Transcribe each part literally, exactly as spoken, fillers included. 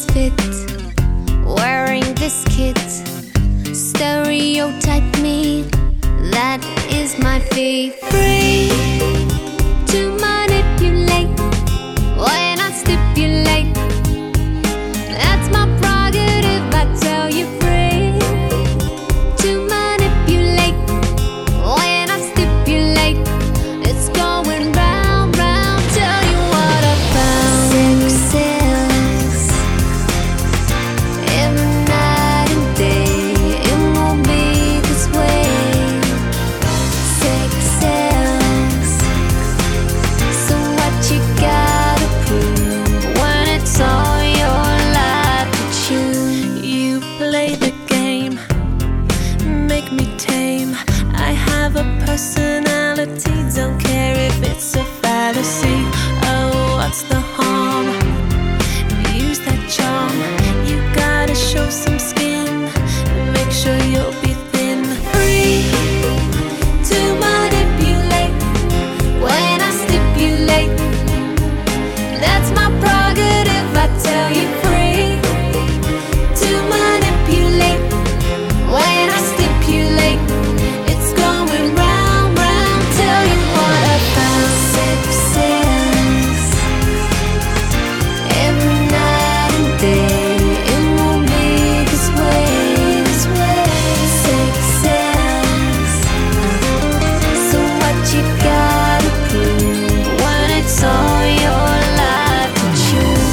misfit, wearing this kit. Stereotype me, that is my fate. Free to manipulate when I stipulate. That's my prerogative, I tell you. Free to manipulate when I stipulate. It's going round, round, tell you what I found. Sex sells every night and day. It won't be this way. Sex sells, so what you gotta prove when it's all your life to choose? You play the game, make me tame. I have a personality, don't care if it's a fallacy. Oh, what's the harm? Use that charm. You gotta show some skin, make sure you'll be thin. Free to manipulate when I stipulate. That's my prerogative, I tell you. Free to manipulate when I stipulate. It's going round, round, tell you what I found. Sex sells every night and day. It won't be this way, this way. Sex sells, so what you gotta prove when it's all your life to choose?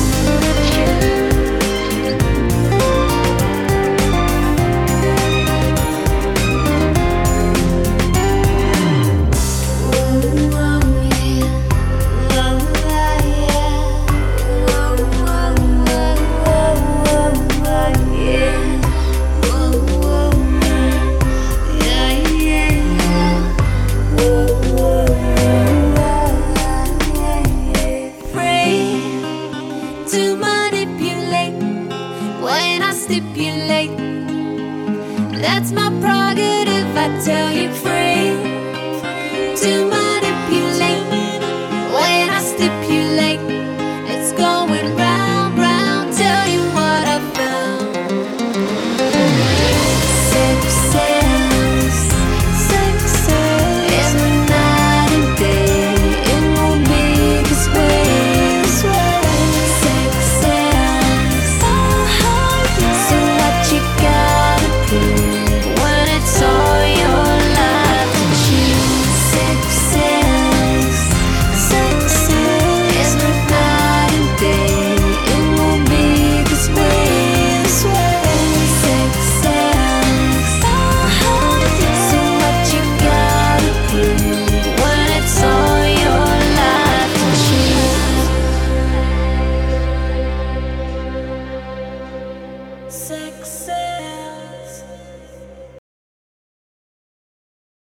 Free to manipulate when I stipulate. That's my prerogative, I tell you.